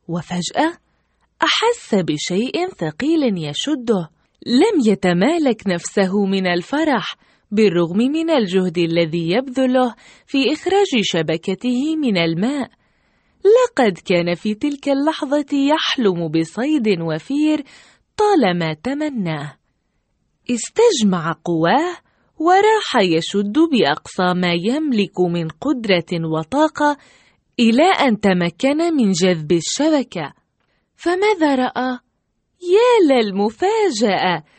وفجأة أحس بشيء ثقيل يشده. لم يتمالك نفسه من الفرح بالرغم من الجهد الذي يبذله في إخراج شبكته من الماء. لقد كان في تلك اللحظة يحلم بصيد وفير طالما تمناه. استجمع قواه وراح يشد بأقصى ما يملك من قدرة وطاقة إلى أن تمكن من جذب الشبكة. فماذا رأى؟ يا للمفاجأة!